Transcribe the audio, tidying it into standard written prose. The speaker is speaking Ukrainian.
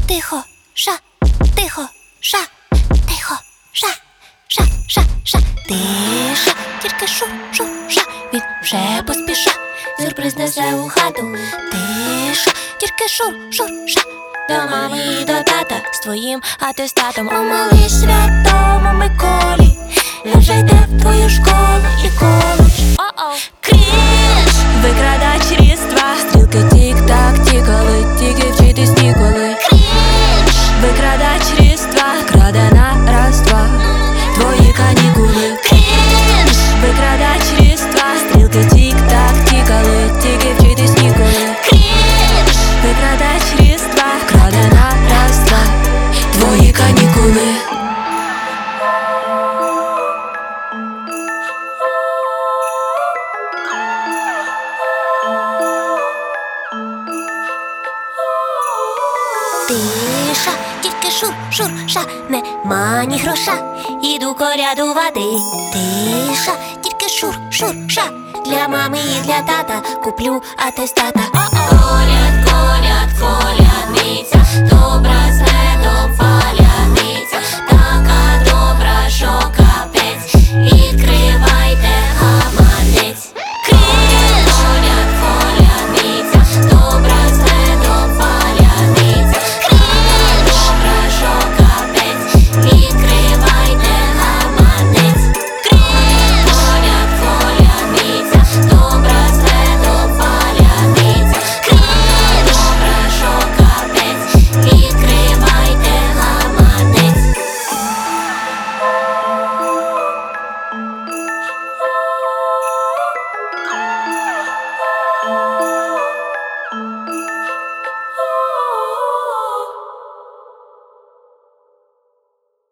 Тихо, ша, тихо, ша, тихо, ша, ша, ша, ша. Тиша, тільки шур, шур, ша. Він вже поспіша, сюрприз несе у хату. Тиша, тільки шур, шур, ша. До мами і до тата з твоїм атестатом. О, малий Святому Миколі, він вже йде в твою школу і коледж. Крінж! Викрадач Різдва. Стрілки тік-так тікали, тільки вчитись ніколи. Крінж! Викрадач Різдва. Краде на раз-два твої канікули. Крінж! Викрадач Різдва. Стрілки тік-так тікали, тільки вчитись ніколи. Крінж! Викрадач Різдва. Краде на раз-два твої канікули. Тиша, тільки шур, шур, ша. Нема ні гроша, іду корядувати. Тиша, тільки шур, шур, ша. Для мами і для тата куплю атестата.